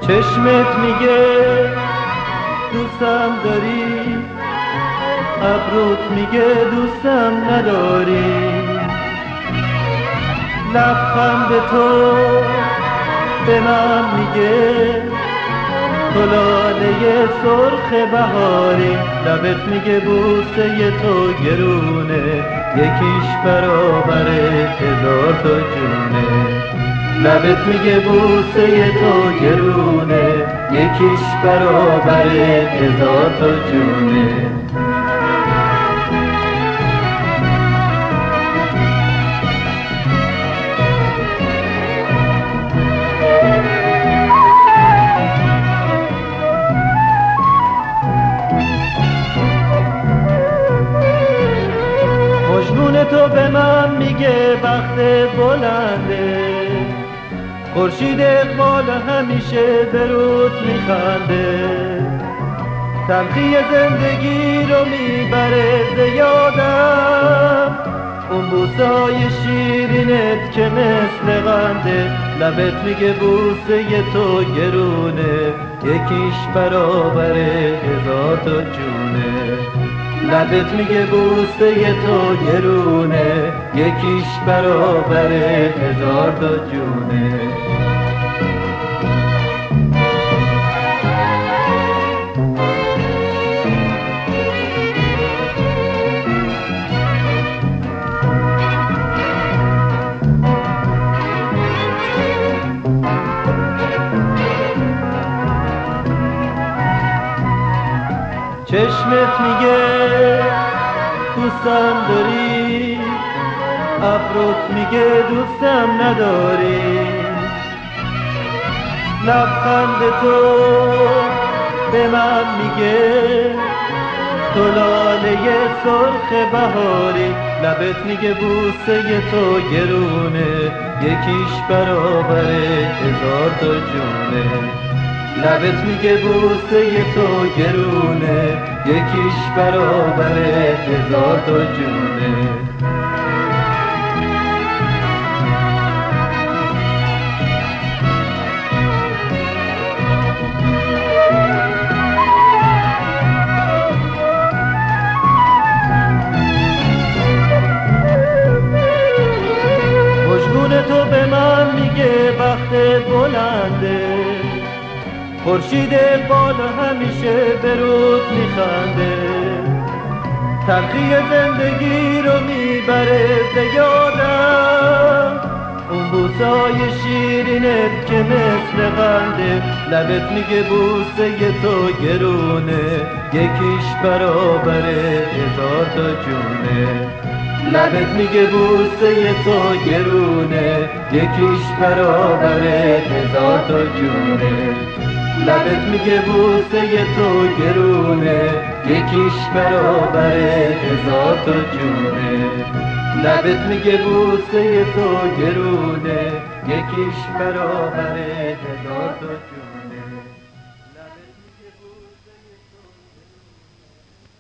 چشمت میگه دوستم داری، ابروت میگه دوستم نداری. لبخند تو به من میگه تو لاله سرخ بهاری. لبت میگه بوسه تو گرونه، یکیش برابر 1000 تا جونه. لبت میگه بوسه تو گرونه، یکیش برابر 1000 تا جونه. مجنون تو به من میگه بخت بلنده، خورشید اقبال همیشه برود میخنده. تلخی زندگی رو میبره زیادم، اون بوسای شیرینت که مثل قنده. لبت میگه بوسه تو گرونه، یکیش برابر 1000 تا جونه. لبت میگه بوسه تو گرونه، یکیش برابر 1000 تا جونه. چشمت میگه دوستم داری، ابروت میگه دوستم نداری. لبخند تو به من میگه تو لاله سرخ بهاری. لبت میگه بوسه تو گرونه، یکیش برابر 1000 تا جونه. لبت میگه بوسه تو گرونه، یکیش برابر 1000 تا جونه. مجنون تو به من میگه بخت بلنده، خورشید اقبال همیشه برود میخنده. تلخی زندگی رو میبره زیادم، اون بوسای شیرینت که مثل قنده. لبت میگه بوسه تو گرونه، یکیش برابر 1000 تا جونه. لبت میگه بوسه تو گرونه، یکیش برابر 1000 تا جونه. لبت میگه بوسه تو گرونه، یکیش برابر 1000 تا جونه. لبت میگه بوسه تو گرونه، یکیش برابر 1000 تا جونه.